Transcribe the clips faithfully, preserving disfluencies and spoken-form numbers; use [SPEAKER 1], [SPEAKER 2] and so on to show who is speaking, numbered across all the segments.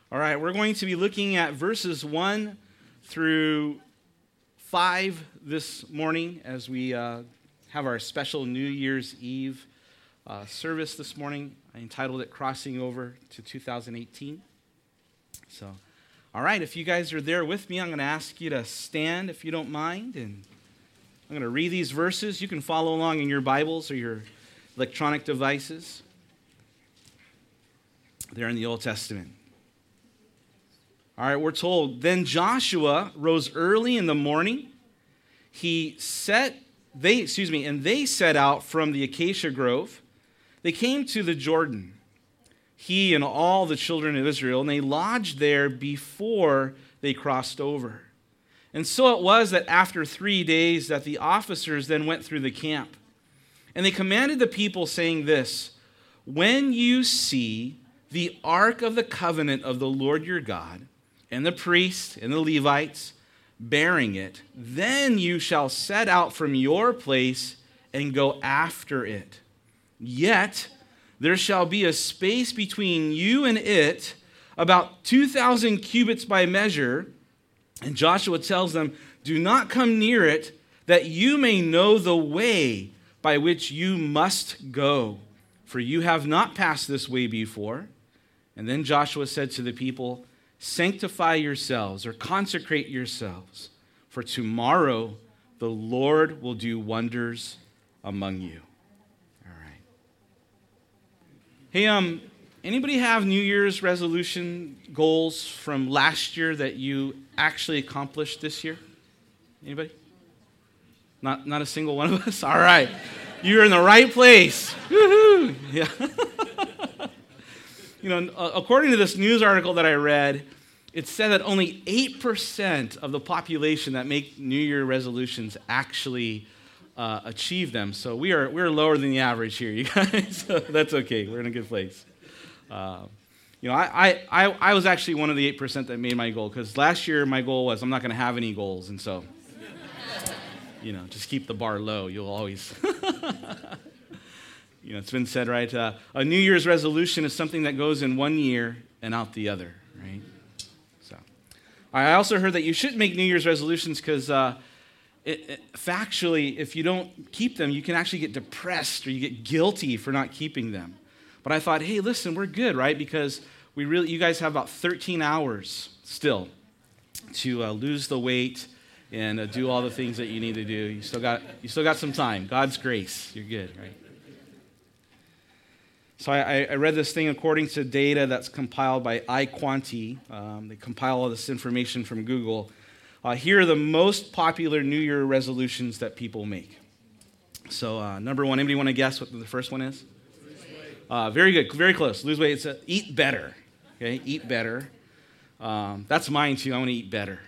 [SPEAKER 1] All right, we're going to be looking at verses one through five this morning as we uh, have our special New Year's Eve uh, service this morning. I entitled it Crossing Over to two thousand eighteen. So, all right, if you guys are there with me, I'm going to ask you to stand if you don't mind, and I'm going to read these verses. You can follow along in your Bibles or your electronic devices. They're in the Old Testament. All right, we're told, then Joshua rose early in the morning. He set, they, excuse me, and they set out from the acacia grove. They came to the Jordan, he and all the children of Israel, and they lodged there before they crossed over. And so it was that after three days that the officers then went through the camp. And they commanded the people, saying this, when you see the ark of the covenant of the Lord your God, and the priests and the Levites bearing it, then you shall set out from your place and go after it. Yet there shall be a space between you and it, about two thousand cubits by measure. And Joshua tells them, do not come near it, that you may know the way by which you must go, for you have not passed this way before. And then Joshua said to the people, sanctify yourselves or consecrate yourselves, for tomorrow the Lord will do wonders among you. All right. Hey, um, anybody have New Year's resolution goals from last year that you actually accomplished this year? Anybody? Not, not a single one of us? All right. You're in the right place. Woohoo! Yeah. You know, according to this news article that I read, it said that only eight percent of the population that make New Year resolutions actually uh, achieve them. So we are we're lower than the average here, you guys. So that's okay. We're in a good place. Uh, you know, I, I, I was actually one of the eight percent that made my goal, because last year my goal was I'm not going to have any goals. And so, you know, just keep the bar low. You'll always... You know, it's been said, right? Uh, a New Year's resolution is something that goes in one year and out the other, right? So, I also heard that you shouldn't make New Year's resolutions because, uh, it, it, factually, if you don't keep them, you can actually get depressed or you get guilty for not keeping them. But I thought, hey, listen, we're good, right? Because we really, you guys have about thirteen hours still to uh, lose the weight and uh, do all the things that you need to do. You still got, you still got some time. God's grace, you're good, right? So I, I read this thing according to data that's compiled by iQuanti. Um, they compile all this information from Google. Uh, here are the most popular New Year resolutions that people make. So uh, number one, anybody want to guess what the first one is? Uh, very good, very close. Lose weight. It's a, eat better. Okay, eat better. Um, that's mine too. I want to eat better.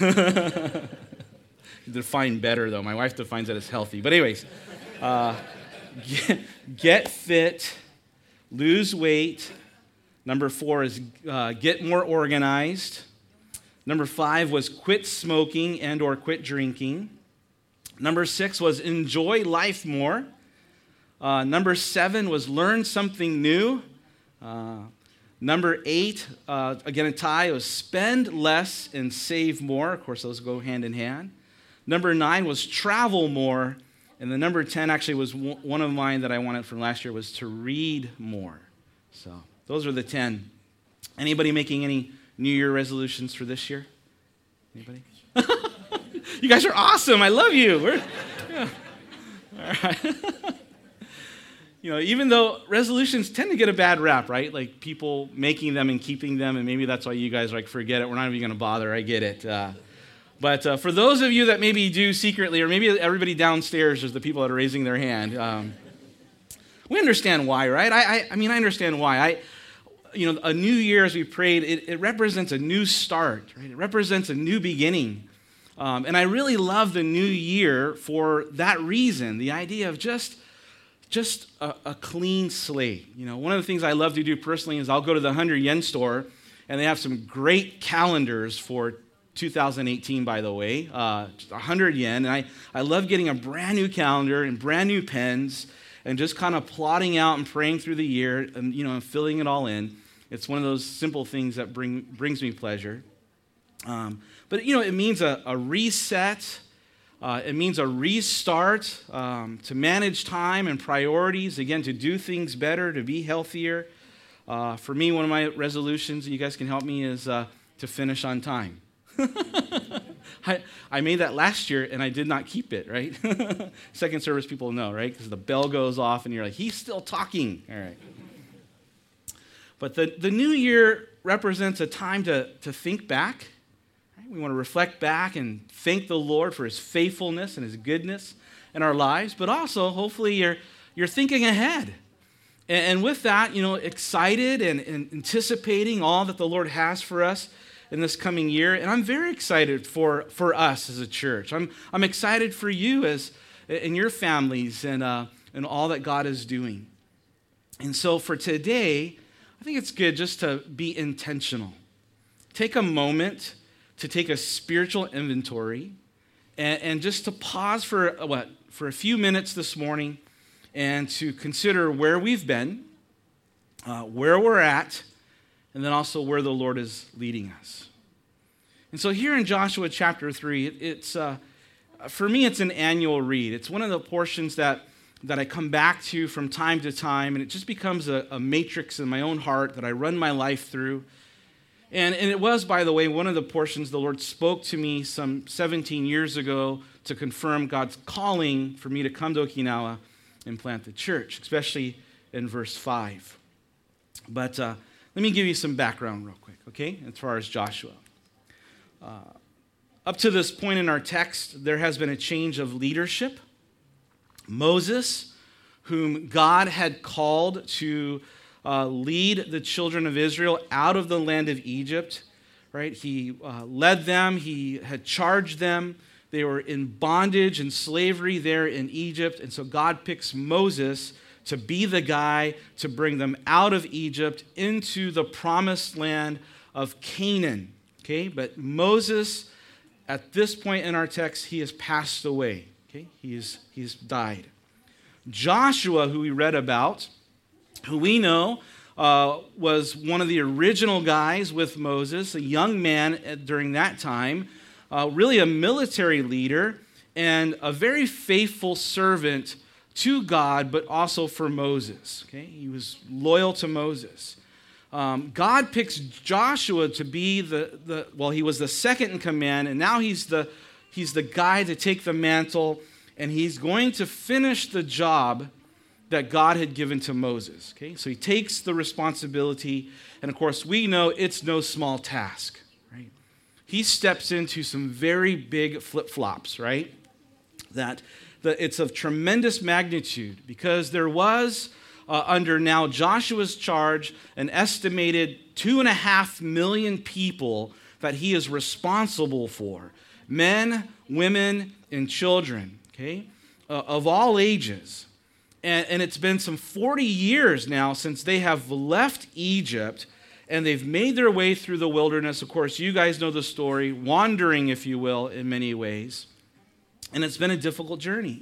[SPEAKER 1] Define better though. My wife defines it as healthy. But anyways, uh, get, get fit. Lose weight. Number four is uh, get more organized. Number five was quit smoking and or quit drinking. Number six was enjoy life more. Uh, number seven was learn something new. Uh, number eight, uh, again a tie, was spend less and save more. Of course, those go hand in hand. Number nine was travel more. And the number ten actually was one of mine that I wanted from last year, was to read more. So those are the ten. Anybody making any New Year resolutions for this year? Anybody? You guys are awesome. I love you. We're, yeah. All right. You know, even though resolutions tend to get a bad rap, right? Like people making them and keeping them, and maybe that's why you guys are like, forget it. We're not even going to bother. I get it. Uh, But uh, for those of you that maybe do secretly, or maybe everybody downstairs is the people that are raising their hand, um, we understand why, right? I, I, I mean, I understand why. I, you know, a new year, as we prayed, it, it represents a new start, right? It represents a new beginning. Um, and I really love the new year for that reason, the idea of just, just a, a clean slate. You know, one of the things I love to do personally is I'll go to the one hundred yen store, and they have some great calendars for two thousand eighteen, by the way, uh, just one hundred yen. And I, I love getting a brand new calendar and brand new pens and just kind of plotting out and praying through the year and, you know, and filling it all in. It's one of those simple things that bring brings me pleasure. Um, but, you know, it means a, a reset. Uh, it means a restart, um, to manage time and priorities, again, to do things better, to be healthier. Uh, for me, one of my resolutions, and you guys can help me, is uh, to finish on time. I, I made that last year, and I did not keep it, right? Second service people know, right? Because the bell goes off, and you're like, he's still talking. All right. But the, the new year represents a time to, to think back. Right? We want to reflect back and thank the Lord for his faithfulness and his goodness in our lives. But also, hopefully, you're, you're thinking ahead. And, and with that, you know, excited and, and anticipating all that the Lord has for us in this coming year. And I'm very excited for, for us as a church. I'm, I'm excited for you as in your families and, uh, and all that God is doing. And so for today, I think it's good just to be intentional. Take a moment to take a spiritual inventory and, and just to pause for uh, what? For a few minutes this morning and to consider where we've been, uh, where we're at, and then also where the Lord is leading us. And so here in Joshua chapter three, it, it's uh, for me, it's an annual read. It's one of the portions that, that I come back to from time to time, and it just becomes a, a matrix in my own heart that I run my life through. And, and it was, by the way, one of the portions the Lord spoke to me some seventeen years ago to confirm God's calling for me to come to Okinawa and plant the church, especially in verse five. But uh, let me give you some background real quick, okay, as far as Joshua. Uh, up to this point in our text, there has been a change of leadership. Moses, whom God had called to uh, lead the children of Israel out of the land of Egypt, right? He uh, led them. He had charged them. They were in bondage and slavery there in Egypt. And so God picks Moses to be the guy to bring them out of Egypt into the promised land of Canaan. Okay, but Moses, at this point in our text, he has passed away. Okay, he's he's died. Joshua, who we read about, who we know uh, was one of the original guys with Moses, a young man during that time, uh, really a military leader and a very faithful servant to God, but also for Moses. Okay, he was loyal to Moses. Um, God picks Joshua to be the, the, well, he was the second in command, and now he's the, he's the guy to take the mantle, and he's going to finish the job that God had given to Moses. Okay, so he takes the responsibility, and of course, we know it's no small task, right? He steps into some very big flip-flops, right? That, that it's of tremendous magnitude, because there was Uh, under now Joshua's charge, an estimated two and a half million people that he is responsible for. Men, women, and children, okay, uh, of all ages. And, and it's been some forty years now since they have left Egypt, and they've made their way through the wilderness. Of course, you guys know the story, wandering, if you will, in many ways. And it's been a difficult journey.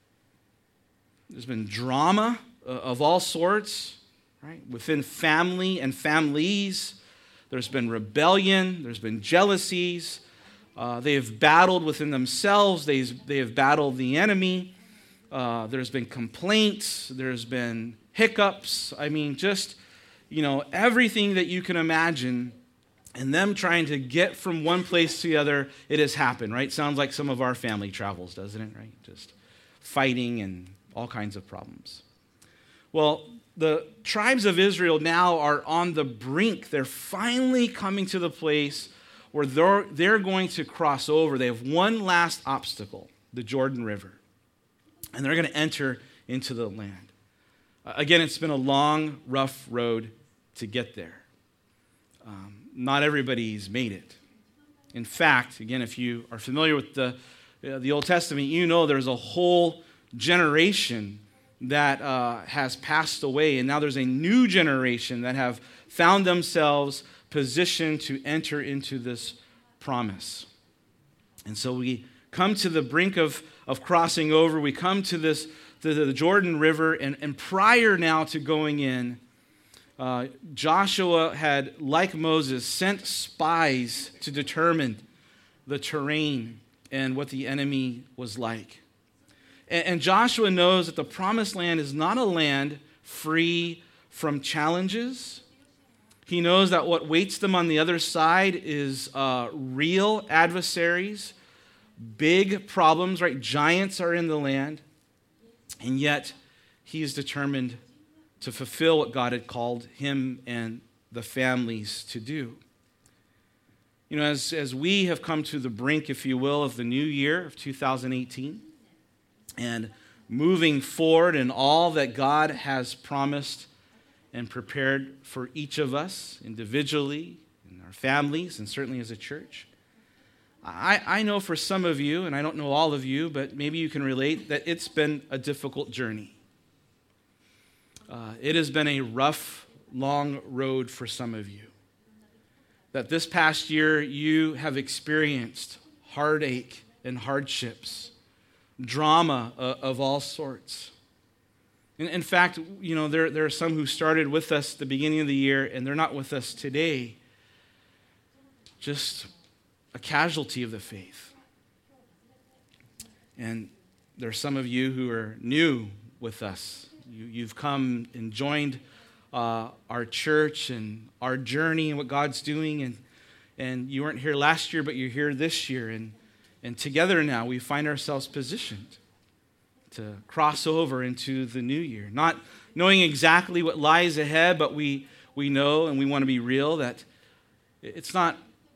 [SPEAKER 1] There's been drama of all sorts, right? Within family and families. There's been rebellion. There's been jealousies. Uh, they have battled within themselves. They, they have battled the enemy. Uh, there's been complaints. There's been hiccups. I mean, just, you know, everything that you can imagine. And them trying to get from one place to the other, it has happened, right? Sounds like some of our family travels, doesn't it, right? Just fighting and all kinds of problems. Well, the tribes of Israel now are on the brink. They're finally coming to the place where they're, they're going to cross over. They have one last obstacle, the Jordan River. And they're going to enter into the land. Uh, again, it's been a long, rough road to get there. Um, not everybody's made it. In fact, again, if you are familiar with the, uh, the Old Testament, you know there's a whole generation that uh, has passed away, and now there's a new generation that have found themselves positioned to enter into this promise. And so we come to the brink of, of crossing over. We come to this to the Jordan River, and, and prior now to going in, Uh, Joshua had, like Moses, sent spies to determine the terrain and what the enemy was like. And, and Joshua knows that the promised land is not a land free from challenges. He knows that what waits them on the other side is uh, real adversaries, big problems, right? Giants are in the land. And yet, he is determined to fulfill what God had called him and the families to do. You know, as, as we have come to the brink, if you will, of the new year of two thousand eighteen, and moving forward in all that God has promised and prepared for each of us individually, in our families, and certainly as a church, I, I know for some of you, and I don't know all of you, but maybe you can relate, that it's been a difficult journey. Uh, it has been a rough, long road for some of you. That this past year you have experienced heartache and hardships, drama uh, of all sorts. In, in fact, you know, there, there are some who started with us at the beginning of the year and they're not with us today. Just a casualty of the faith. And there are some of you who are new with us. You, you've come and joined uh, our church and our journey and what God's doing. And, and you weren't here last year, but you're here this year. And, and together now we find ourselves positioned to cross over into the new year. Not knowing exactly what lies ahead, but we, we know and we want to be real that it's not,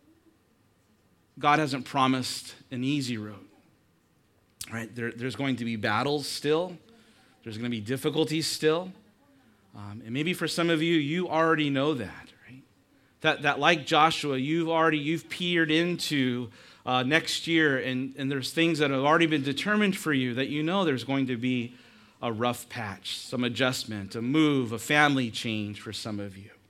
[SPEAKER 1] God hasn't promised an easy road. Right? There, there's going to be battles still. There's going to be difficulties still. Um, and maybe for some of you, you already know that, right? That, that like Joshua, you've already, you've peered into uh, next year, and, and there's things that have already been determined for you that you know there's going to be a rough patch, some adjustment, a move, a family change for some of you.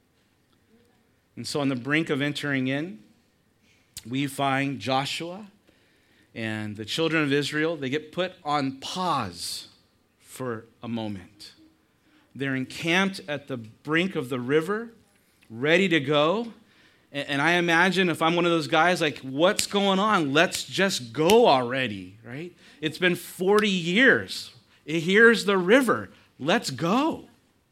[SPEAKER 1] And so on the brink of entering in, we find Joshua and the children of Israel. They get put on pause for a moment. They're encamped at the brink of the river, ready to go. And I imagine if I'm one of those guys, like, what's going on? Let's just go already, right? It's been forty years. Here's the river. Let's go.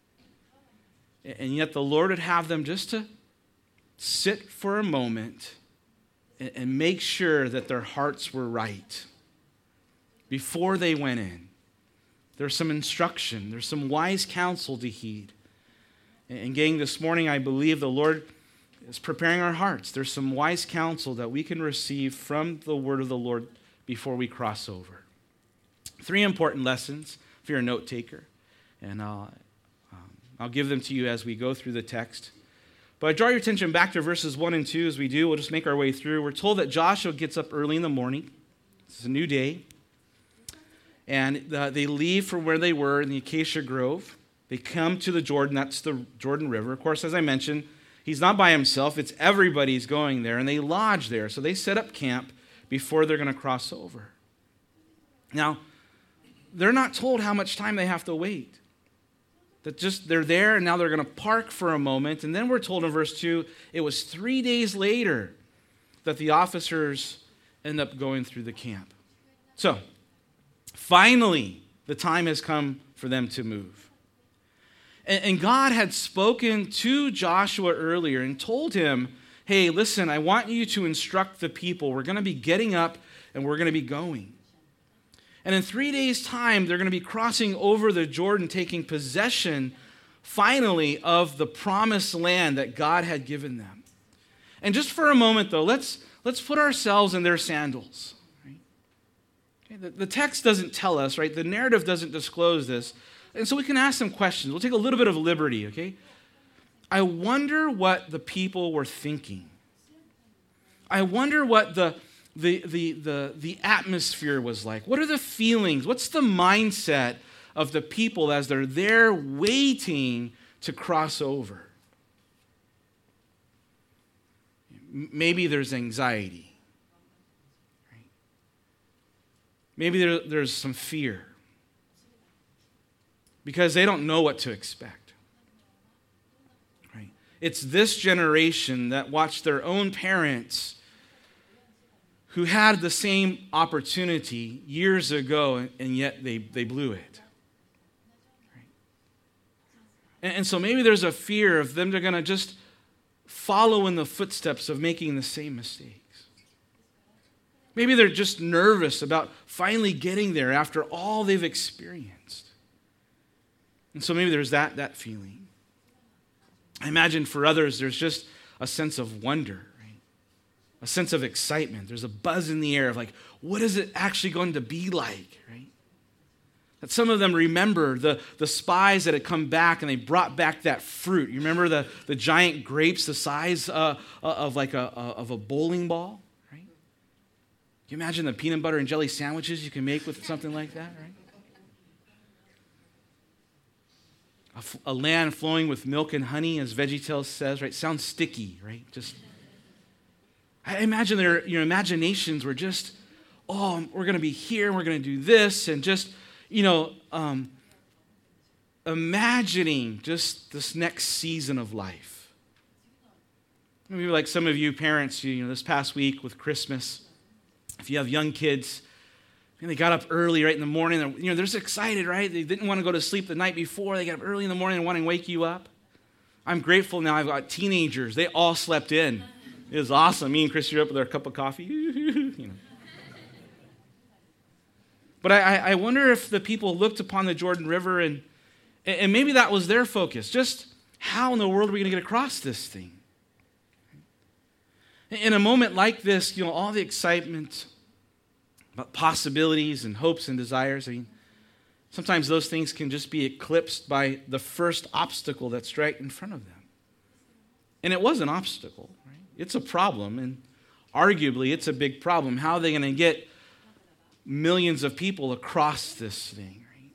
[SPEAKER 1] And yet the Lord would have them just to sit for a moment and make sure that their hearts were right before they went in. There's some instruction. There's some wise counsel to heed. And gang, this morning I believe the Lord is preparing our hearts. There's some wise counsel that we can receive from the word of the Lord before we cross over. Three important lessons if you're a note taker. And I'll, um, I'll give them to you as we go through the text. But I draw your attention back to verses one and two as we do. We'll just make our way through. We're told that Joshua gets up early in the morning. It's a new day. And uh, they leave from where they were in the Acacia Grove. They come to the Jordan. That's the Jordan River. Of course, as I mentioned, he's not by himself. It's everybody's going there. And they lodge there. So they set up camp before they're going to cross over. Now, they're not told how much time they have to wait. That just they're there and now they're going to park for a moment. And then we're told in verse two, it was three days later that the officers end up going through the camp. So, finally, the time has come for them to move. And, and God had spoken to Joshua earlier and told him, hey, listen, I want you to instruct the people. We're going to be getting up and we're going to be going. And in three days' time, they're going to be crossing over the Jordan, taking possession, finally, of the promised land that God had given them. And just for a moment, though, let's, let's put ourselves in their sandals. Right? Okay, the, the text doesn't tell us, right? The narrative doesn't disclose this. And so we can ask some questions. We'll take a little bit of liberty, okay? I wonder what the people were thinking. I wonder what the... The, the, the, the atmosphere was like. What are the feelings? What's the mindset of the people as they're there waiting to cross over? Maybe there's anxiety. Right? Maybe there, there's some fear because they don't know what to expect. it's this generation that watched their own parents who had the same opportunity years ago, and yet they, they blew it. Right? And, and so maybe there's a fear of them, they're going to just follow in the footsteps of making the same mistakes. Maybe they're just nervous about finally getting there after all they've experienced. And so maybe there's that, that feeling. I imagine for others, there's just a sense of wonder, right? A sense of excitement. There's a buzz in the air of like, what is it actually going to be like, right? That some of them remember the, the spies that had come back and they brought back that fruit. You remember the, the giant grapes the size uh, of like a, of a bowling ball? Can you imagine the peanut butter and jelly sandwiches you can make with something like that, right? A, f- a land flowing with milk and honey, as VeggieTales says, right? Sounds sticky, right? Just, I imagine their your imaginations were just, oh, we're going to be here, and we're going to do this, and just, you know, um, imagining just this next season of life. Maybe like some of you parents, you know, this past week with Christmas, if you have young kids, and they got up early right in the morning, you know, they're just excited, right? They didn't want to go to sleep the night before. They got up early in the morning and want to wake you up. I'm grateful now I've got teenagers. They all slept in. It was awesome. Me and Chris are up with our cup of coffee. You know. But I, I wonder if the people looked upon the Jordan River and, and maybe that was their focus. Just how in the world are we going to get across this thing? In a moment like this, you know, all the excitement about possibilities and hopes and desires, I mean, sometimes those things can just be eclipsed by the first obstacle that's right in front of them. And it was an obstacle, right? It's a problem, and arguably it's a big problem. How are they going to get millions of people across this thing, right?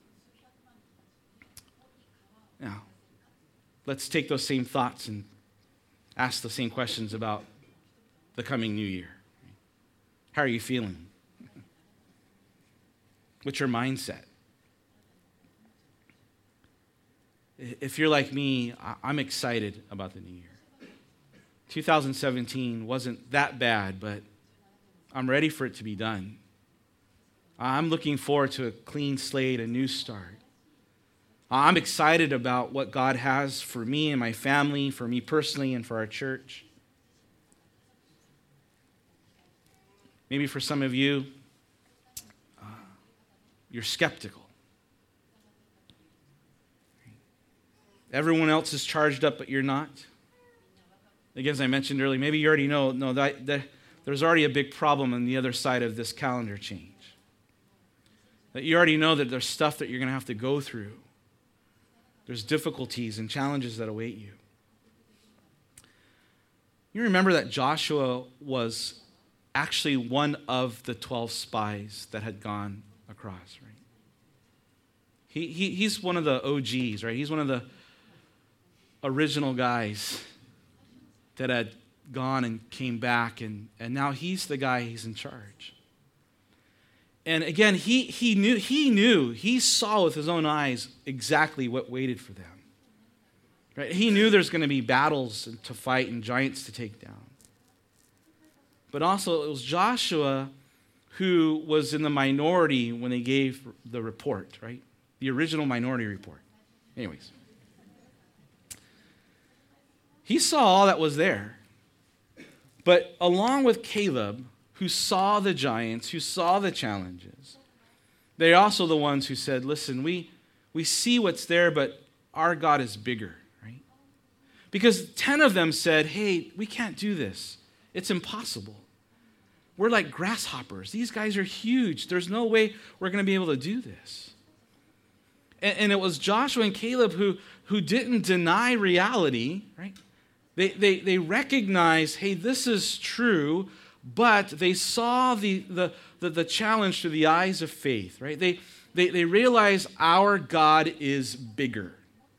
[SPEAKER 1] Now, let's take those same thoughts and ask the same questions about the coming new year. How are you feeling? What's your mindset? If you're like me, I'm excited about the new year. two thousand seventeen wasn't that bad, but I'm ready for it to be done. I'm looking forward to a clean slate, a new start. I'm excited about what God has for me and my family, for me personally, and for our church. Maybe for some of you, uh, you're skeptical. Everyone else is charged up, but you're not. Again, as I mentioned earlier, maybe you already know, no, that, that there's already a big problem on the other side of this calendar change. That you already know that there's stuff that you're going to have to go through. There's difficulties and challenges that await you. You remember that Joshua was actually one of the twelve spies that had gone across, right? He, he he's one of the O Gs, right? He's one of the original guys that had gone and came back, and, and now he's the guy, he's in charge. And again, he he knew, he knew, he saw with his own eyes exactly what waited for them. Right? He knew there's going to be battles to fight and giants to take down. But also, it was Joshua who was in the minority when they gave the report, right? The original minority report. Anyways. He saw all that was there. But along with Caleb, who saw the giants, who saw the challenges, they're also the ones who said, listen, we, we see what's there, but our God is bigger, right? Because ten of them said, hey, we can't do this. It's impossible. We're like grasshoppers. These guys are huge. There's no way we're going to be able to do this. And, and it was Joshua and Caleb who, who didn't deny reality, right? They, they, they recognized, hey, this is true, but they saw the, the, the, the challenge through the eyes of faith, right? They, they, they realized our God is bigger.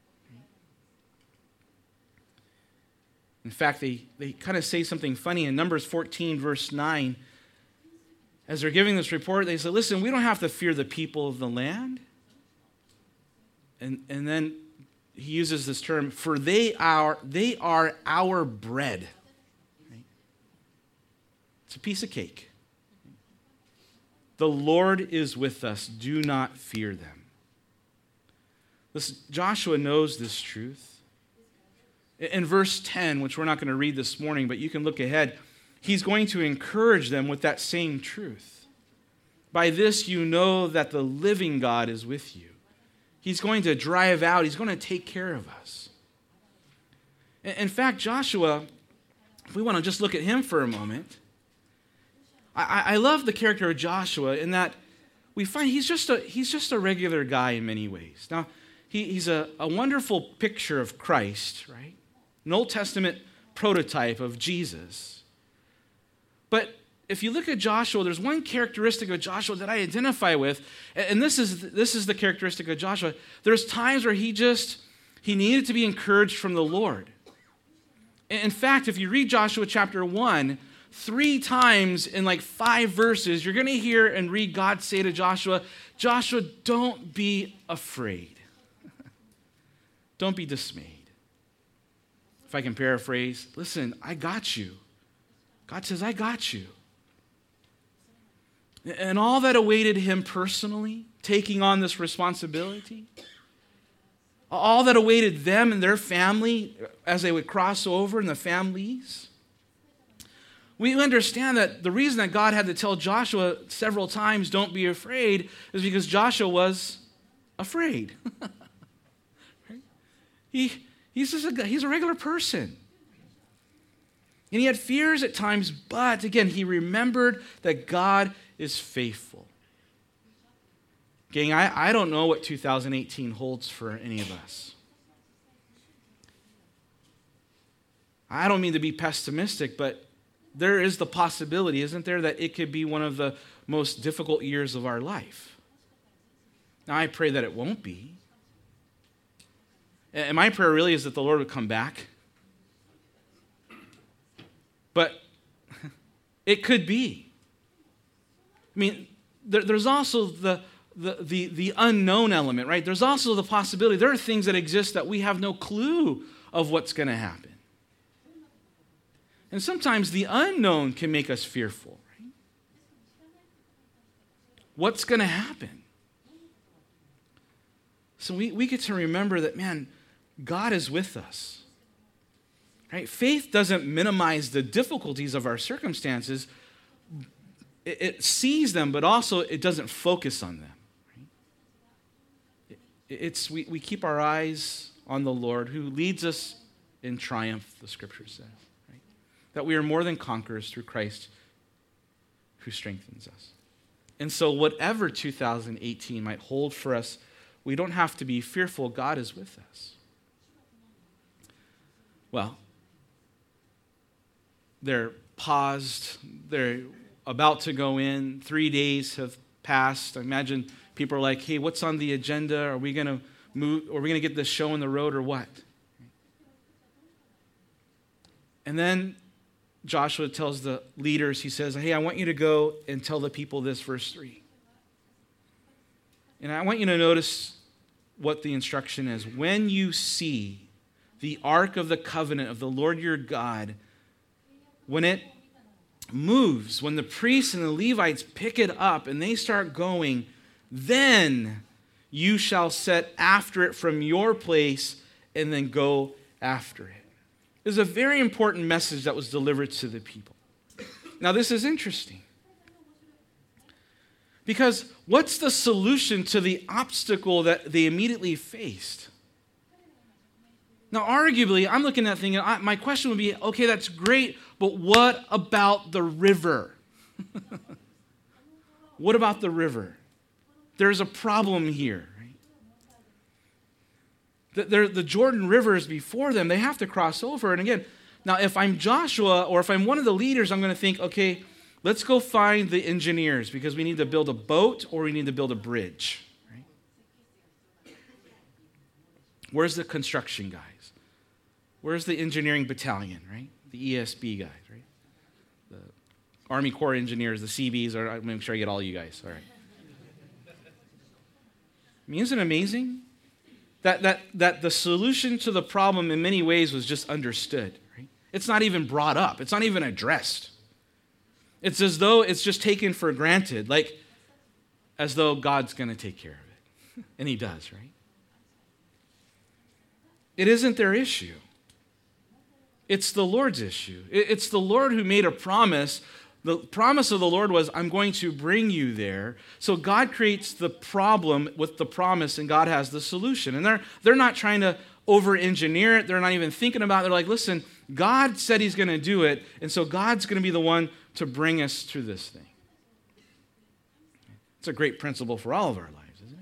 [SPEAKER 1] In fact, they, they kind of say something funny in Numbers fourteen, verse nine. As they're giving this report, they say, listen, we don't have to fear the people of the land. And, and then he uses this term, for they are, they are our bread. Right? It's a piece of cake. The Lord is with us. Do not fear them. Listen, Joshua knows this truth. In verse ten, which we're not going to read this morning, but you can look ahead, he's going to encourage them with that same truth. By this you know that the living God is with you. He's going to drive out. He's going to take care of us. In fact, Joshua, if we want to just look at him for a moment, I, I love the character of Joshua in that we find he's just a, he's just a regular guy in many ways. Now, he, he's a, a wonderful picture of Christ, right? An Old Testament prototype of Jesus. But if you look at Joshua, there's one characteristic of Joshua that I identify with, and this is this is the characteristic of Joshua. There's times where he just, he needed to be encouraged from the Lord. In fact, if you read Joshua chapter one, three times in like five verses, you're going to hear and read God say to Joshua, Joshua, don't be afraid. Don't be dismayed. If I can paraphrase, listen, I got you. God says, I got you. And all that awaited him personally, taking on this responsibility, all that awaited them and their family as they would cross over and the families, we understand that the reason that God had to tell Joshua several times, don't be afraid, is because Joshua was afraid. Right? He, he's, just a, he's a regular person. And he had fears at times, but again, he remembered that God is faithful. Gang, I, I don't know what two thousand eighteen holds for any of us. I don't mean to be pessimistic, but there is the possibility, isn't there, that it could be one of the most difficult years of our life. Now, I pray that it won't be. And my prayer really is that the Lord would come back. But it could be. I mean, there, there's also the, the, the, the unknown element, right? There's also the possibility. There are things that exist that we have no clue of what's going to happen. And sometimes the unknown can make us fearful, right? What's going to happen? So we, we get to remember that, man, God is with us. Right? Faith doesn't minimize the difficulties of our circumstances. It, it sees them, but also it doesn't focus on them. Right? It, it's we, we keep our eyes on the Lord who leads us in triumph, the scripture says. Right? That we are more than conquerors through Christ who strengthens us. And so whatever two thousand eighteen might hold for us, we don't have to be fearful. God is with us. Well, they're paused. They're about to go in. Three days have passed. I imagine people are like, hey, what's on the agenda? Are we going to move? Are we going to get this show on the road or what? And then Joshua tells the leaders, he says, hey, I want you to go and tell the people this, verse three. And I want you to notice what the instruction is. When you see the ark of the covenant of the Lord your God, when it moves, when the priests and the Levites pick it up and they start going, then you shall set after it from your place and then go after it. There's a very important message that was delivered to the people. Now, this is interesting. Because what's the solution to the obstacle that they immediately faced? Now, arguably, I'm looking at that thing, and I, my question would be, okay, that's great, but what about the river? What about the river? There's a problem here. Right? The, the Jordan River is before them. They have to cross over. And again, now if I'm Joshua or if I'm one of the leaders, I'm going to think, okay, let's go find the engineers because we need to build a boat or we need to build a bridge. Right? Where's the construction guys? Where's the engineering battalion, right? The E S B guys, right? The Army Corps engineers, the C Bs, or I'm make sure I get all you guys. All right. I mean, isn't it amazing? that, that, that the solution to the problem in many ways was just understood. Right? It's not even brought up. It's not even addressed. It's as though it's just taken for granted, like as though God's going to take care of it. And he does, right? It isn't their issue. It's the Lord's issue. It's the Lord who made a promise. The promise of the Lord was, I'm going to bring you there. So God creates the problem with the promise, and God has the solution. And they're, they're not trying to over-engineer it. They're not even thinking about it. They're like, listen, God said he's going to do it, and so God's going to be the one to bring us through this thing. It's a great principle for all of our lives, isn't it?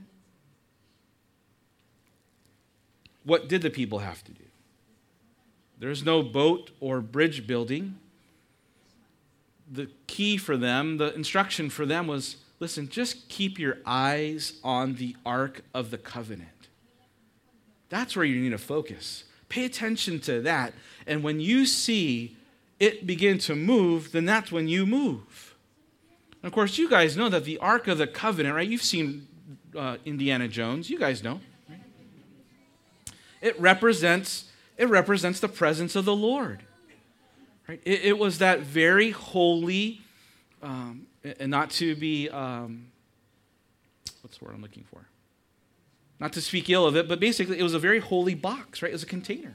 [SPEAKER 1] What did the people have to do? There's no boat or bridge building. The key for them, the instruction for them was, listen, just keep your eyes on the Ark of the Covenant. That's where you need to focus. Pay attention to that. And when you see it begin to move, then that's when you move. And of course, you guys know that the Ark of the Covenant, right? You've seen uh, Indiana Jones. You guys know. Right? It represents, it represents the presence of the Lord. Right? It, it was that very holy, um, and not to be, um, what's the word I'm looking for? Not to speak ill of it, but basically it was a very holy box, right? It was a container.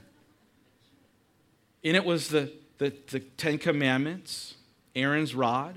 [SPEAKER 1] In it was the, the, the Ten Commandments, Aaron's rod.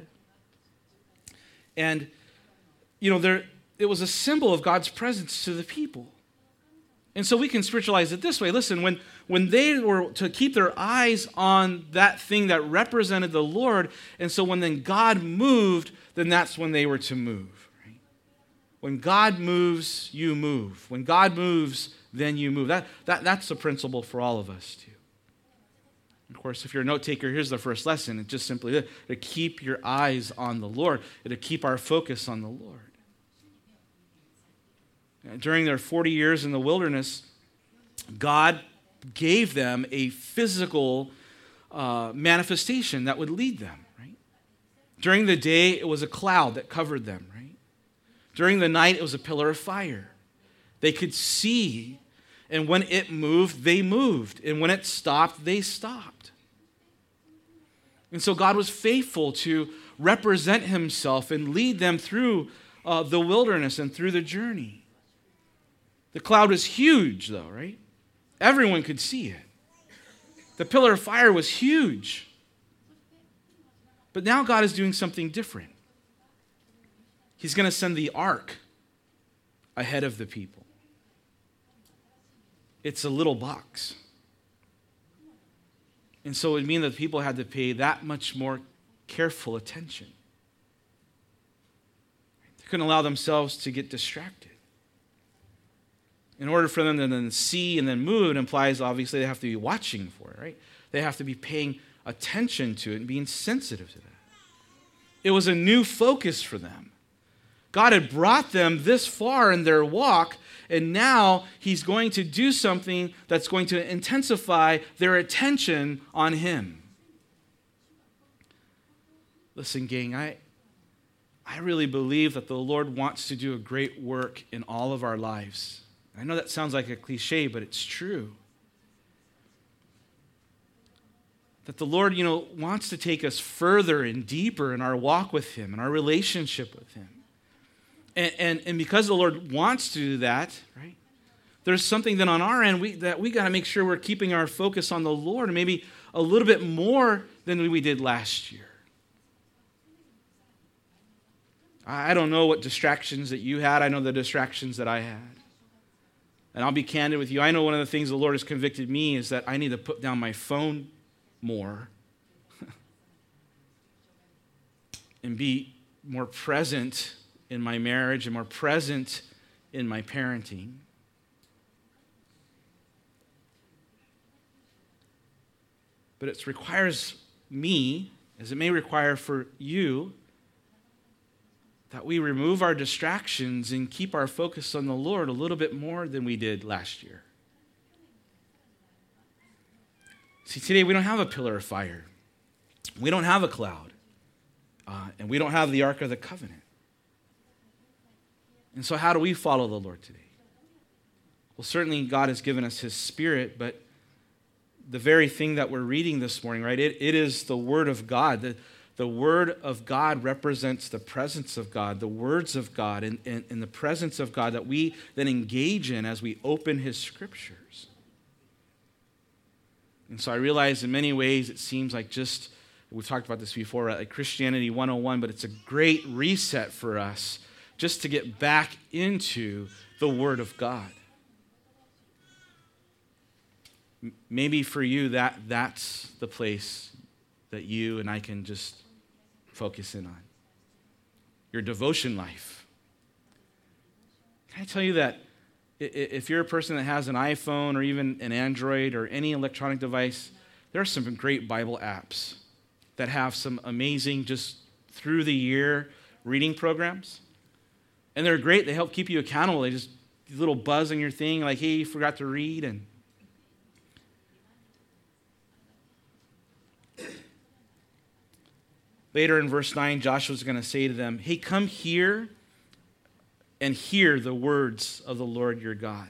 [SPEAKER 1] And, you know, there it was a symbol of God's presence to the people. And so we can spiritualize it this way. Listen, when, when they were to keep their eyes on that thing that represented the Lord, and so when then God moved, then that's when they were to move. Right? When God moves, you move. When God moves, then you move. That, that, that's the principle for all of us, too. Of course, if you're a note taker, here's the first lesson. It's just simply this, to keep your eyes on the Lord, and to keep our focus on the Lord. During their forty years in the wilderness, God gave them a physical uh, manifestation that would lead them, right? During the day, it was a cloud that covered them, right? During the night, it was a pillar of fire. They could see, and when it moved, they moved. And when it stopped, they stopped. And so God was faithful to represent himself and lead them through uh, the wilderness and through the journey. The cloud was huge, though, right? Everyone could see it. The pillar of fire was huge. But now God is doing something different. He's going to send the ark ahead of the people. It's a little box. And so it would mean that the people had to pay that much more careful attention. They couldn't allow themselves to get distracted. In order for them to then see and then move, it implies obviously they have to be watching for it, right? They have to be paying attention to it and being sensitive to that. It was a new focus for them. God had brought them this far in their walk, and now he's going to do something that's going to intensify their attention on him. Listen, gang, I, I really believe that the Lord wants to do a great work in all of our lives. I know that sounds like a cliche, but it's true. That the Lord, you know, wants to take us further and deeper in our walk with him and our relationship with him. And, and, and because the Lord wants to do that, right, there's something then on our end we, that we got to make sure we're keeping our focus on the Lord, and maybe a little bit more than we did last year. I don't know what distractions that you had. I know the distractions that I had. And I'll be candid with you. I know one of the things the Lord has convicted me is that I need to put down my phone more and be more present in my marriage and more present in my parenting. But it requires me, as it may require for you, that we remove our distractions and keep our focus on the Lord a little bit more than we did last year. See, today we don't have a pillar of fire. We don't have a cloud. Uh, and we don't have the Ark of the Covenant. And so how do we follow the Lord today? Well, certainly God has given us his Spirit, but the very thing that we're reading this morning, right, it, it is the Word of God. The, the Word of God represents the presence of God, the words of God, and, and, and the presence of God that we then engage in as we open his Scriptures. And so I realize in many ways it seems like just, we've talked about this before, right, like Christianity one oh one, but it's a great reset for us just to get back into the Word of God. M- maybe for you, that that's the place that you and I can just focus in on. Your devotion life. Can I tell you that if you're a person that has an iPhone or even an Android or any electronic device, there are some great Bible apps that have some amazing, just through the year reading programs. And they're great. They help keep you accountable. They just, little buzz in your thing, like, hey, you forgot to read. And later in verse nine, Joshua's going to say to them, hey, come here and hear the words of the Lord your God.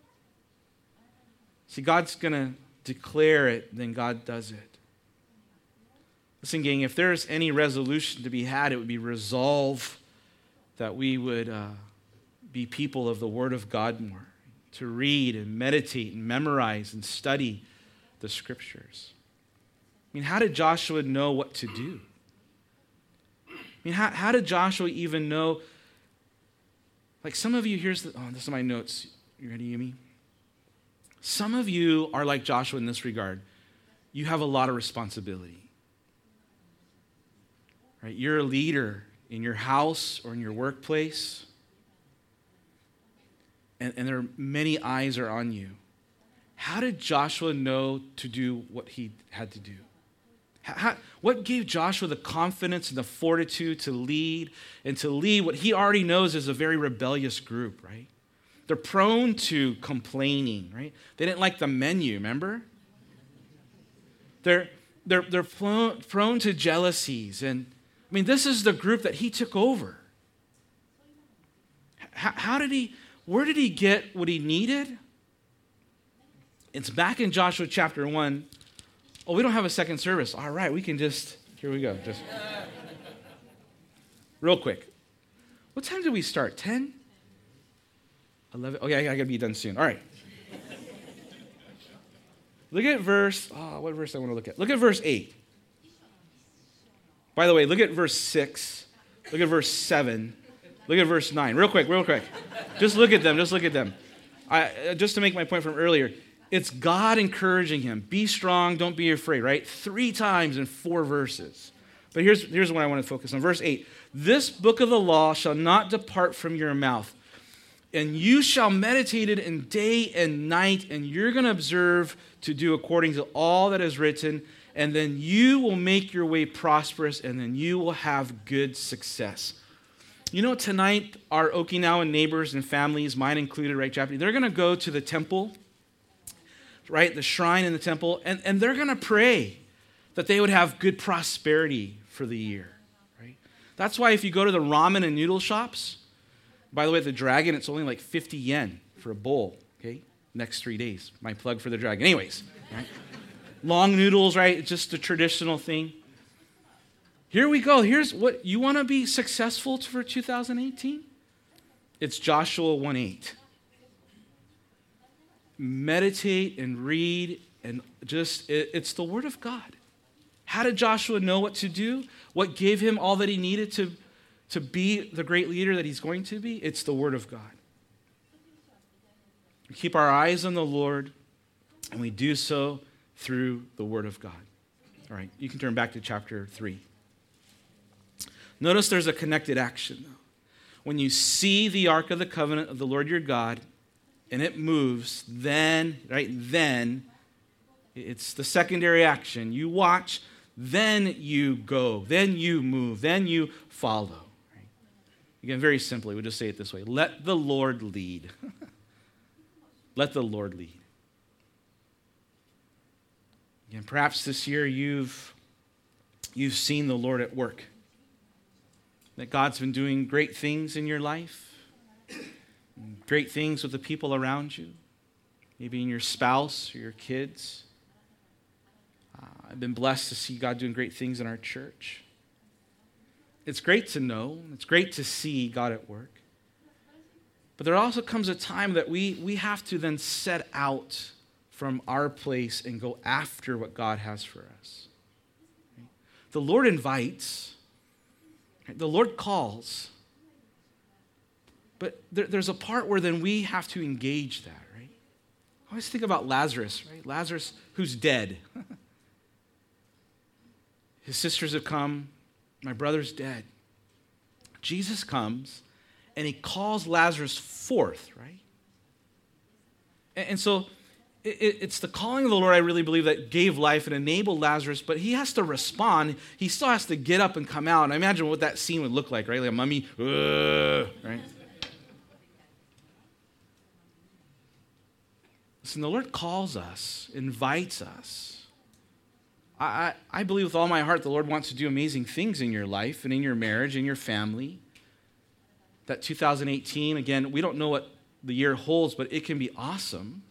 [SPEAKER 1] See, God's going to declare it, then God does it. Listen, gang, if there's any resolution to be had, it would be resolve that we would uh, be people of the Word of God more, to read and meditate and memorize and study the Scriptures. I mean, how did Joshua know what to do? I mean, how, how did Joshua even know? Like some of you, here's the, oh, this is my notes. You ready, Yumi? Some of you are like Joshua in this regard. You have a lot of responsibility. Right? You're a leader in your house or in your workplace. And, and there are many eyes are on you. How did Joshua know to do what he had to do? How, what gave Joshua the confidence and the fortitude to lead and to lead what he already knows is a very rebellious group, right? They're prone to complaining, right? They didn't like the menu, remember? They're, they're, they're prone, prone to jealousies. And I mean, this is the group that he took over. How, how did he, where did he get what he needed? It's back in Joshua chapter one. Oh, we don't have a second service. All right, we can just, here we go. Just real quick. What time did we start? ten? eleven? Okay, I got to be done soon. All right. Look at verse, oh, what verse I want to look at? Look at verse eight. By the way, look at verse six. Look at verse seven. Look at verse nine. Real quick, real quick. Just look at them. Just look at them. I, just to make my point from earlier, it's God encouraging him. Be strong, don't be afraid, right? Three times in four verses. But here's, here's what I want to focus on. Verse eight. This book of the law shall not depart from your mouth, and you shall meditate it in day and night, and you're going to observe to do according to all that is written, and then you will make your way prosperous, and then you will have good success. You know, tonight, our Okinawan neighbors and families, mine included, right, Japanese, they're going to go to the temple, right, the shrine in the temple, and, and they're going to pray that they would have good prosperity for the year, right? That's why if you go to the ramen and noodle shops, by the way, at the Dragon, it's only like fifty yen for a bowl, okay? Next three days, my plug for the Dragon. Anyways, right? Long noodles, right? It's just a traditional thing. Here we go. Here's what, you want to be successful for two thousand eighteen? It's Joshua one eight. Meditate and read and just, it, it's the Word of God. How did Joshua know what to do? What gave him all that he needed to, to be the great leader that he's going to be? It's the Word of God. We keep our eyes on the Lord, and we do so through the Word of God. All right, you can turn back to chapter three. Notice there's a connected action, though. When you see the Ark of the Covenant of the Lord your God, and it moves, then, right, then, it's the secondary action. You watch, then you go, then you move, then you follow. Right? Again, very simply, we'll just say it this way. Let the Lord lead. Let the Lord lead. Again, perhaps this year you've, you've seen the Lord at work. That God's been doing great things in your life. Great things with the people around you. maybe in your spouse or your kids. Uh, I've been blessed to see God doing great things in our church. It's great to know. It's great to see God at work. But there also comes a time that we, we have to then set out from our place and go after what God has for us. The Lord invites. The Lord calls. But there, there's a part where then we have to engage that, right? I always think about Lazarus, right? Lazarus who's dead. His sisters have come. My brother's dead. Jesus comes and he calls Lazarus forth, right? And, and so it, it's the calling of the Lord, I really believe, that gave life and enabled Lazarus, but he has to respond. He still has to get up and come out. And I imagine what that scene would look like, right? Like a mummy, uh, right? Listen, the Lord calls us, invites us. I, I believe with all my heart the Lord wants to do amazing things in your life and in your marriage, in your family. That two thousand eighteen, again, we don't know what the year holds, but it can be awesome.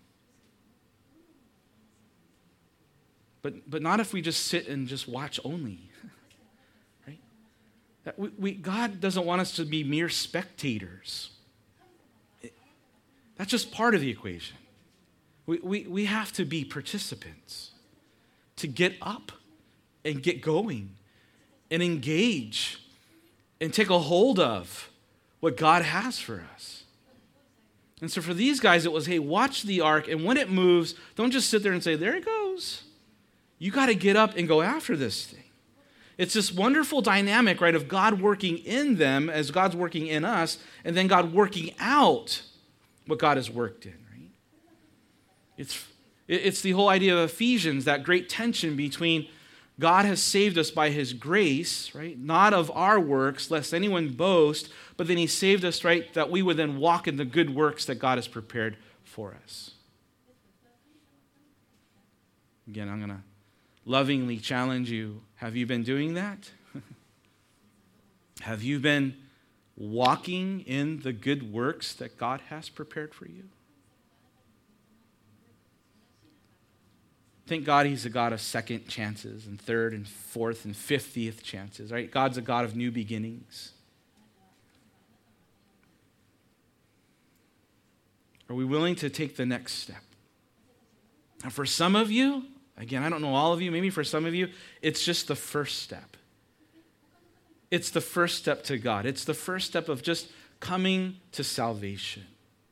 [SPEAKER 1] But, but not if we just sit and just watch only. Right? That we, we, God doesn't want us to be mere spectators. It, that's just part of the equation. We, we, we have to be participants. To get up and get going and engage and take a hold of what God has for us. And so for these guys, it was, hey, watch the ark, and when it moves, don't just sit there and say, there it goes. You got to get up and go after this thing. It's this wonderful dynamic, right, of God working in them as God's working in us, and then God working out what God has worked in, right? It's It's the whole idea of Ephesians, that great tension between God has saved us by his grace, right? Not of our works, lest anyone boast, but then he saved us, right, that we would then walk in the good works that God has prepared for us. Again, I'm going to lovingly challenge you. Have you been doing that? Have you been walking in the good works that God has prepared for you? Thank God he's a God of second chances and third and fourth and fiftieth chances, right? God's a God of new beginnings. Are we willing to take the next step? And for some of you, again, I don't know all of you, maybe for some of you, it's just the first step. It's the first step to God. It's the first step of just coming to salvation.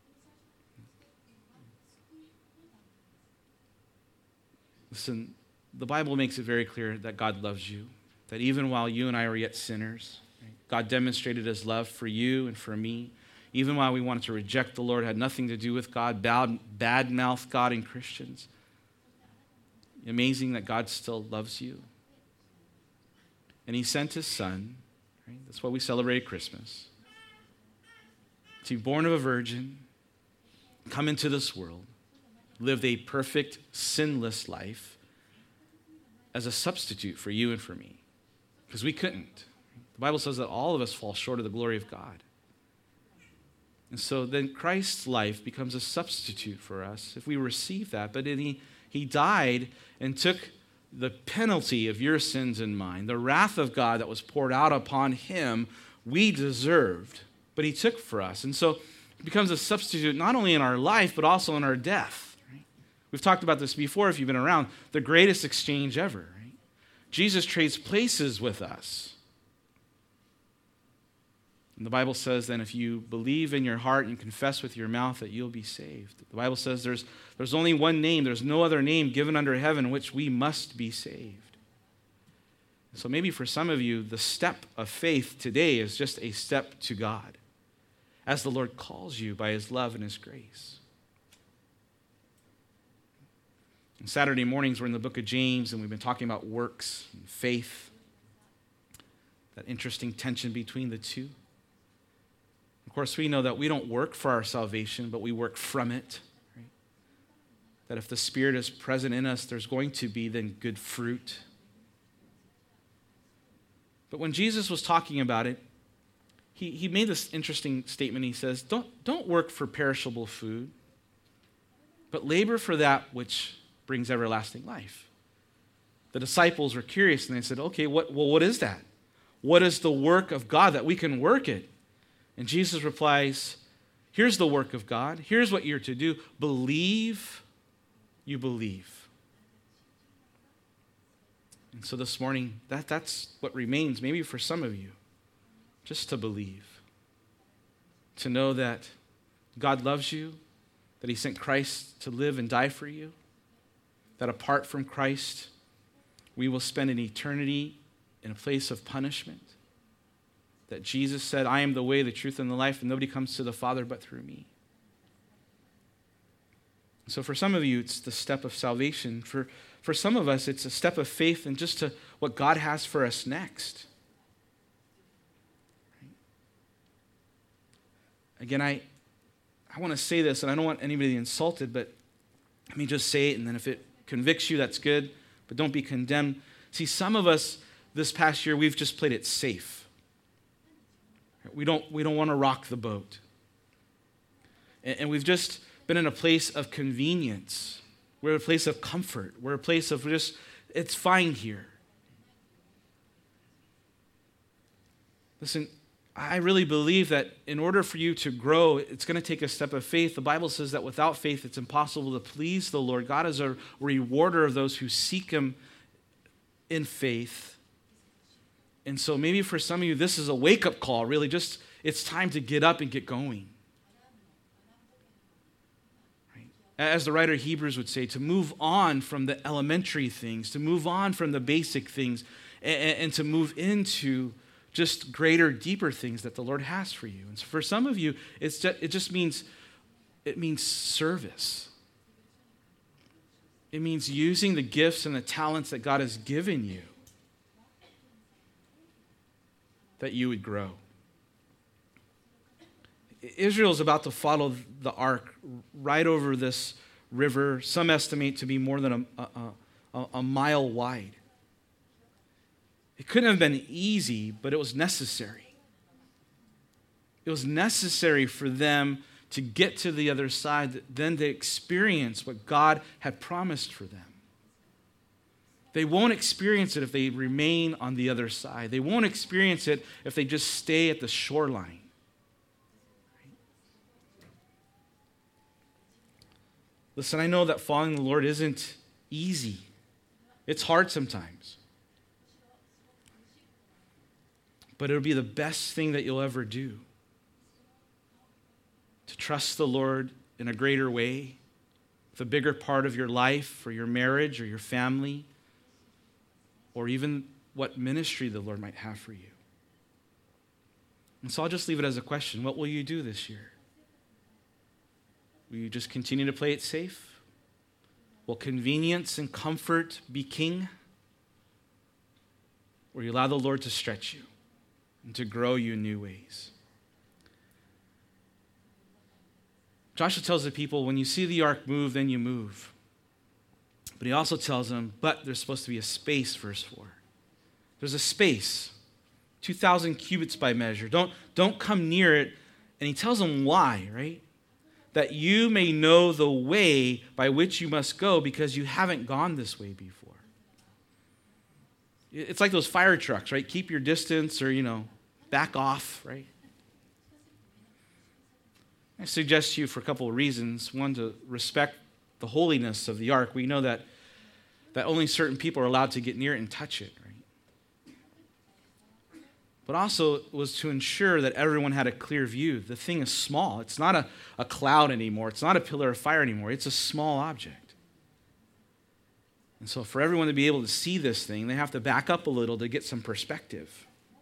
[SPEAKER 1] Listen, the Bible makes it very clear that God loves you, that even while you and I were yet sinners, right, God demonstrated his love for you and for me. Even while we wanted to reject the Lord, had nothing to do with God, bad, bad-mouthed God and Christians. Amazing that God still loves you. And he sent his son, right? That's why we celebrate Christmas, to be born of a virgin, come into this world, lived a perfect, sinless life as a substitute for you and for me. Because we couldn't. The Bible says that all of us fall short of the glory of God. And so then Christ's life becomes a substitute for us if we receive that. But then he, he died and took the penalty of your sins and mine, the wrath of God that was poured out upon him, we deserved, but he took for us. And so it becomes a substitute not only in our life, but also in our death. Right? We've talked about this before if you've been around, the greatest exchange ever. Right? Jesus trades places with us. And the Bible says then if you believe in your heart and confess with your mouth that you'll be saved. The Bible says there's, there's only one name, there's no other name given under heaven in which we must be saved. So maybe for some of you, the step of faith today is just a step to God as the Lord calls you by his love and his grace. On Saturday mornings, we're in the book of James, and we've been talking about works and faith, that interesting tension between the two. Of course, we know that we don't work for our salvation, but we work from it. Right? That if the Spirit is present in us, there's going to be then good fruit. But when Jesus was talking about it, he, he made this interesting statement. He says, don't, don't work for perishable food. but labor for that which brings everlasting life. The disciples were curious and they said, okay, what, well, what is that? What is the work of God that we can work it? And Jesus replies, here's the work of God. Here's what you're to do. Believe you believe. And so this morning, that, that's what remains, maybe for some of you, just to believe. To know that God loves you, that he sent Christ to live and die for you, that apart from Christ, we will spend an eternity in a place of punishment, that Jesus said, I am the way, the truth, and the life, and nobody comes to the Father but through me. So for some of you, it's the step of salvation. For, for some of us, it's a step of faith and just to what God has for us next. Again, I, I want to say this, and I don't want anybody insulted, but let me just say it, and then if it convicts you, that's good, but don't be condemned. See, some of us this past year, we've just played it safe. We don't, we don't want to rock the boat. And, and we've just been in a place of convenience. We're a place of comfort. We're a place of just, it's fine here. Listen, I really believe that in order for you to grow, it's going to take a step of faith. The Bible says that without faith, it's impossible to please the Lord. God is a rewarder of those who seek him in faith. And so maybe for some of you, this is a wake-up call, really. Just, it's time to get up and get going. Right? As the writer of Hebrews would say, to move on from the elementary things, to move on from the basic things, and, and to move into just greater, deeper things that the Lord has for you. And so for some of you, it's just, it just means, it means service. It means using the gifts and the talents that God has given you that you would grow. Israel is about to follow the ark right over this river, some estimate to be more than a, a, a, a mile wide. It couldn't have been easy, but it was necessary. It was necessary for them to get to the other side, then to experience what God had promised for them. They won't experience it if they remain on the other side. They won't experience it if they just stay at the shoreline. Listen, I know that following the Lord isn't easy. It's hard sometimes. But it'll be the best thing that you'll ever do. To trust the Lord in a greater way, with a bigger part of your life or your marriage or your family, or even what ministry the Lord might have for you. And so I'll just leave it as a question. What will you do this year? Will you just continue to play it safe? Will convenience and comfort be king? Or you allow the Lord to stretch you and to grow you in new ways? Joshua tells the people, when you see the ark move, then you move. But he also tells them, but there's supposed to be a space, verse four. There's a space, two thousand cubits by measure. Don't, don't come near it. And he tells them why, right? That you may know the way by which you must go because you haven't gone this way before. It's like those fire trucks, right? Keep your distance or, you know, back off, right? I suggest to you for a couple of reasons. One, to respect the holiness of the ark. We know that, that only certain people are allowed to get near it and touch it, right? But also it was to ensure that everyone had a clear view. The thing is small. It's not a, a cloud anymore. It's not a pillar of fire anymore. It's a small object. And so for everyone to be able to see this thing, they have to back up a little to get some perspective.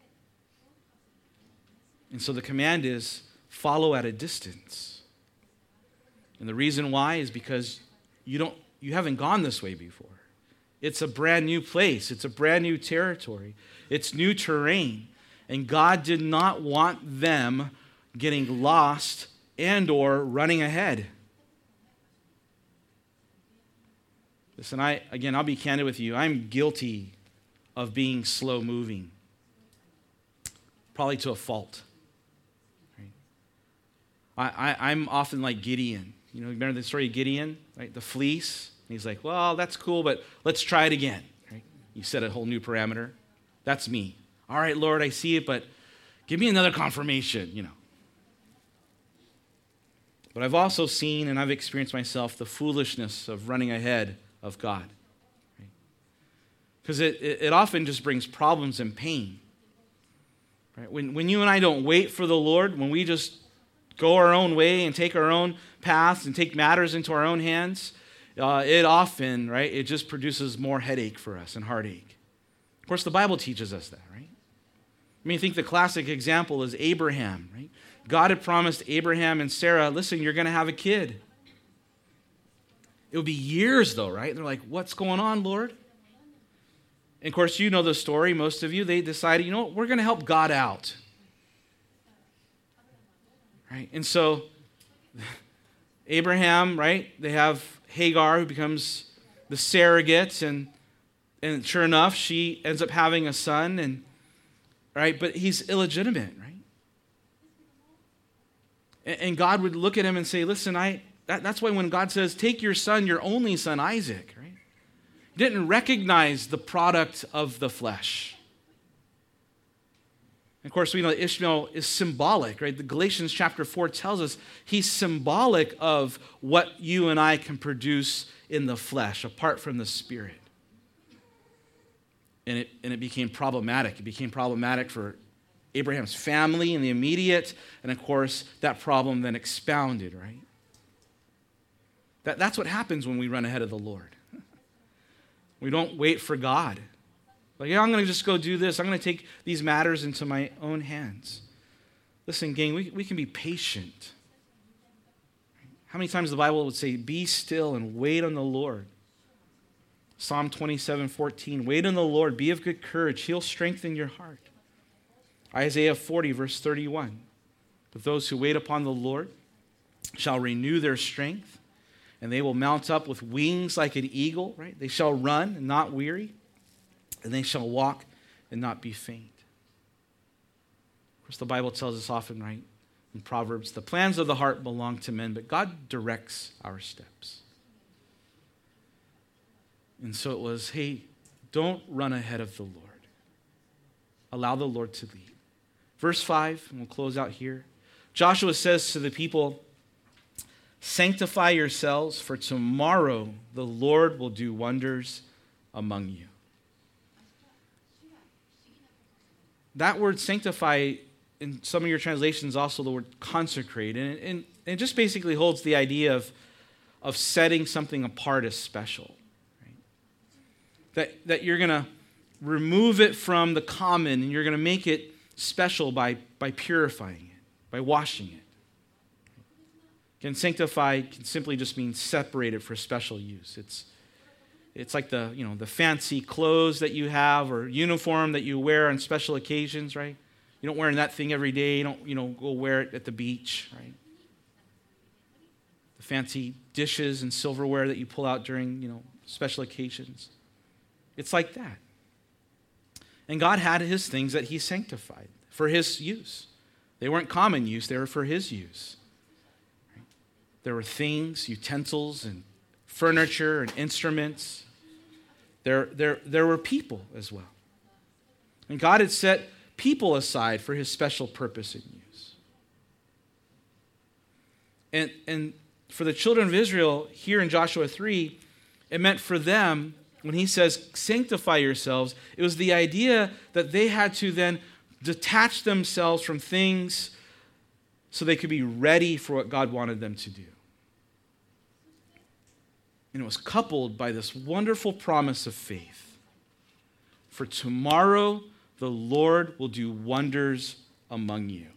[SPEAKER 1] And so the command is, follow at a distance. And the reason why is because you don't you haven't gone this way before. It's a brand new place. It's a brand new territory. It's new terrain. And God did not want them getting lost and or running ahead. Listen, I again, I'll be candid with you. I'm guilty of being slow moving. Probably to a fault. I, I, I'm often like Gideon. You know, remember the story of Gideon, right? The fleece. And he's like, well, that's cool, but let's try it again. Right? You set a whole new parameter. That's me. All right, Lord, I see it, but give me another confirmation, you know. But I've also seen and I've experienced myself the foolishness of running ahead of God. Because right? it, it, it often just brings problems and pain. Right? When, when you and I don't wait for the Lord, when we just go our own way and take our own paths and take matters into our own hands, uh, it often, right, it just produces more headache for us and heartache. Of course, the Bible teaches us that, right? I mean, I think the classic example is Abraham, right? God had promised Abraham and Sarah, listen, you're going to have a kid. It would be years, though, right? They're like, what's going on, Lord? And of course, you know the story, most of you. They decided, you know what, we're going to help God out. Right? And so, Abraham, right, they have Hagar, who becomes the surrogate, and, and sure enough, she ends up having a son, and right, but he's illegitimate, right? And, and God would look at him and say, listen, I that, that's why when God says, take your son, your only son, Isaac, right? Didn't recognize the product of the flesh. And of course, we know that Ishmael is symbolic, right? The Galatians chapter four tells us he's symbolic of what you and I can produce in the flesh, apart from the Spirit. And it, and it became problematic. It became problematic for Abraham's family in the immediate, and of course, that problem then expounded, right? That, that's what happens when we run ahead of the Lord. We don't wait for God. Like, yeah, I'm going to just go do this. I'm going to take these matters into my own hands. Listen, gang, we, we can be patient. How many times the Bible would say, be still and wait on the Lord? Psalm twenty-seven fourteen, wait on the Lord, be of good courage. He'll strengthen your heart. Isaiah forty, verse thirty-one, but those who wait upon the Lord shall renew their strength, and they will mount up with wings like an eagle, right? They shall run and not weary, and they shall walk and not be faint. Of course, the Bible tells us often, right, in Proverbs, the plans of the heart belong to men, but God directs our steps. And so it was, hey, don't run ahead of the Lord. Allow the Lord to lead. Verse five, and we'll close out here. Joshua says to the people, sanctify yourselves, for tomorrow the Lord will do wonders among you. That word sanctify, in some of your translations, also the word consecrate. And, and, and it just basically holds the idea of, of setting something apart as special. Right? That, that you're going to remove it from the common and you're going to make it special by, by purifying it, by washing it. Again, sanctify can simply just mean separated for special use. It's It's like the, you know, the fancy clothes that you have or uniform that you wear on special occasions, right? You don't wear that thing every day. You don't, you know, go wear it at the beach, right? The fancy dishes and silverware that you pull out during, you know, special occasions. It's like that. And God had his things that he sanctified for his use. They weren't common use. They were for his use. Right? There were things, utensils, and furniture and instruments. There, there, there were people as well. And God had set people aside for his special purpose and use. And, and for the children of Israel, here in Joshua three, it meant for them, when he says, sanctify yourselves, it was the idea that they had to then detach themselves from things so they could be ready for what God wanted them to do. And it was coupled by this wonderful promise of faith. For tomorrow, the Lord will do wonders among you.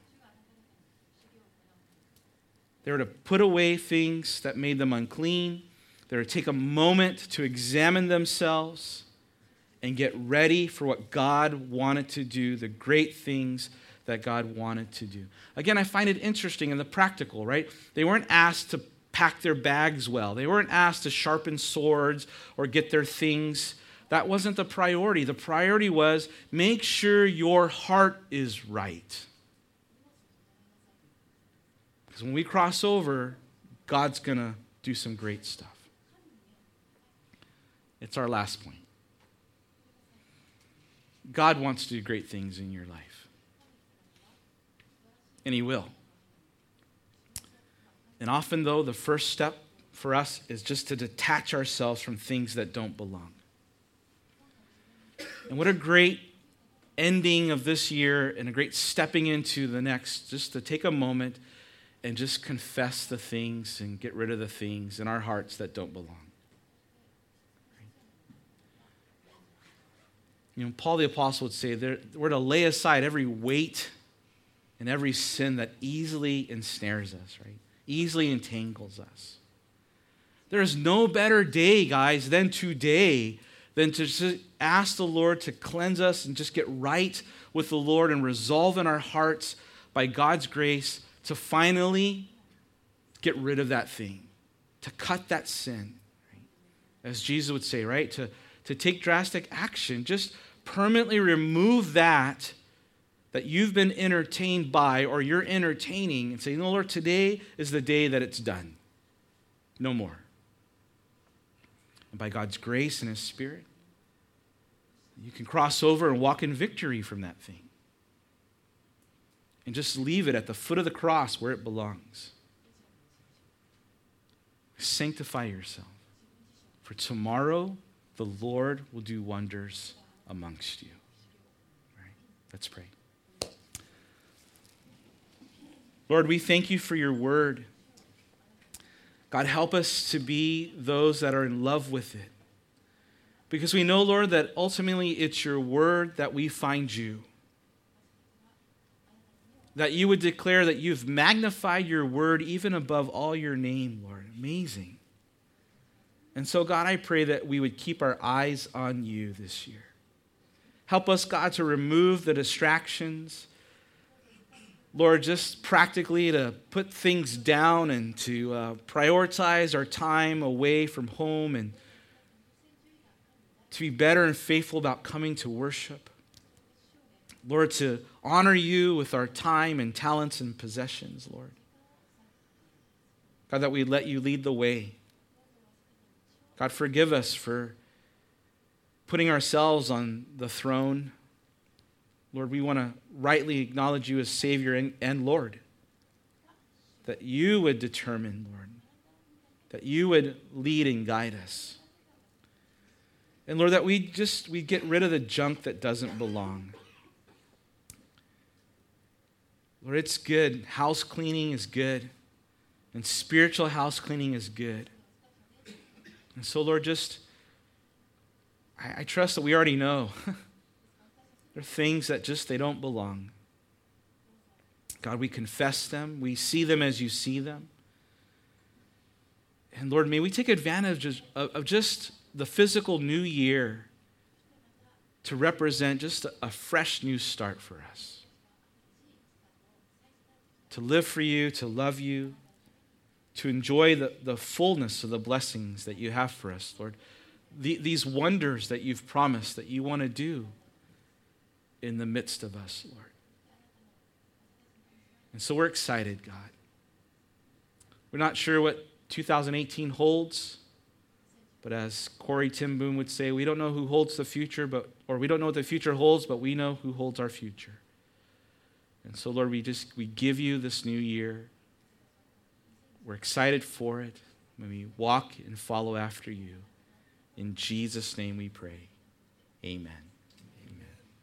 [SPEAKER 1] They were to put away things that made them unclean. They were to take a moment to examine themselves and get ready for what God wanted to do, the great things that God wanted to do. Again, I find it interesting in the practical, right? They weren't asked to pack their bags well. They weren't asked to sharpen swords or get their things. That wasn't the priority. The priority was make sure your heart is right. Because when we cross over, God's going to do some great stuff. It's our last point. God wants to do great things in your life. And he will. And often, though, the first step for us is just to detach ourselves from things that don't belong. And what a great ending of this year and a great stepping into the next, just to take a moment and just confess the things and get rid of the things in our hearts that don't belong. You know, Paul the Apostle would say we're to lay aside every weight and every sin that easily ensnares us, right? Easily entangles us. There is no better day, guys, than today than to just ask the Lord to cleanse us and just get right with the Lord and resolve in our hearts by God's grace to finally get rid of that thing, to cut that sin, right? As Jesus would say, right? To, to take drastic action, just permanently remove that that you've been entertained by or you're entertaining and say, no, Lord, today is the day that it's done. No more. And by God's grace and his Spirit, you can cross over and walk in victory from that thing. And just leave it at the foot of the cross where it belongs. Sanctify yourself. For tomorrow, the Lord will do wonders amongst you. All right, let's pray. Lord, we thank you for your word. God, help us to be those that are in love with it. Because we know, Lord, that ultimately it's your word that we find you. That you would declare that you've magnified your word even above all your name, Lord. Amazing. And so, God, I pray that we would keep our eyes on you this year. Help us, God, to remove the distractions. Lord, just practically to put things down and to uh, prioritize our time away from home and to be better and faithful about coming to worship. Lord, to honor you with our time and talents and possessions, Lord. God, that we let you lead the way. God, forgive us for putting ourselves on the throne. Lord, we want to rightly acknowledge you as Savior and, and Lord. That you would determine, Lord. That you would lead and guide us. And Lord, that we just, we get rid of the junk that doesn't belong. Lord, it's good. House cleaning is good. And spiritual house cleaning is good. And so, Lord, just, I, I trust that we already know. There are things that just, they don't belong. God, we confess them. We see them as you see them. And Lord, may we take advantage of, of just the physical new year to represent just a, a fresh new start for us. To live for you, to love you, to enjoy the, the fullness of the blessings that you have for us, Lord. The, these wonders that you've promised that you want to do in the midst of us, Lord. And so we're excited, God. We're not sure what two thousand eighteen holds, but as Corey Tim Boom would say, we don't know who holds the future, but or we don't know what the future holds, but we know who holds our future. And so, Lord, we just we give you this new year. We're excited for it. May we walk and follow after you. In Jesus' name we pray. Amen.